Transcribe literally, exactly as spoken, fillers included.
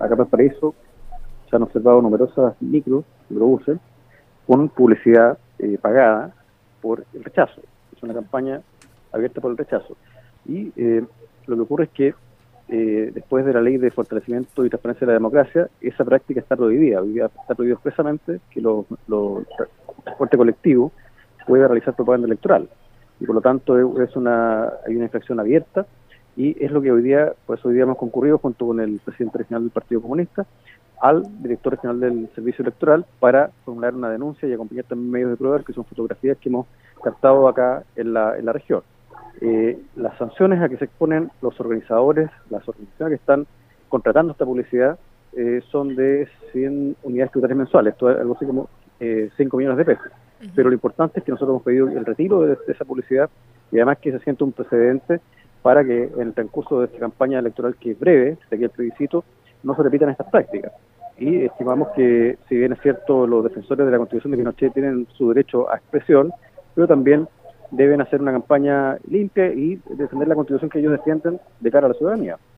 acá en Valparaíso se han observado numerosas micros, microbuses, con publicidad eh, pagada por el rechazo. Es una campaña abierta por el rechazo. Y eh, lo que ocurre es que eh, después de la ley de fortalecimiento y transparencia de la democracia, esa práctica está prohibida. Hoy día está prohibido expresamente que los lo, transporte colectivo pueda realizar propaganda electoral. Y por lo tanto es una, hay una infracción abierta, y es lo que hoy día, pues hoy día hemos concurrido junto con el presidente regional del Partido Comunista al director regional del Servicio Electoral para formular una denuncia y acompañar también medios de prueba, que son fotografías que hemos captado acá en la, en la región. Eh, las sanciones a que se exponen los organizadores, las organizaciones que están contratando esta publicidad, eh, son de cien unidades tributarias mensuales, esto es algo así como eh, cinco millones de pesos. Uh-huh. Pero lo importante es que nosotros hemos pedido el retiro de, de esa publicidad, y además que se sienta un precedente para que en el transcurso de esta campaña electoral, que es breve, de aquí al plebiscito, no se repitan estas prácticas. Y estimamos que, si bien es cierto, los defensores de la Constitución de Pinochet tienen su derecho a expresión, pero también deben hacer una campaña limpia y defender la Constitución que ellos defienden de cara a la ciudadanía.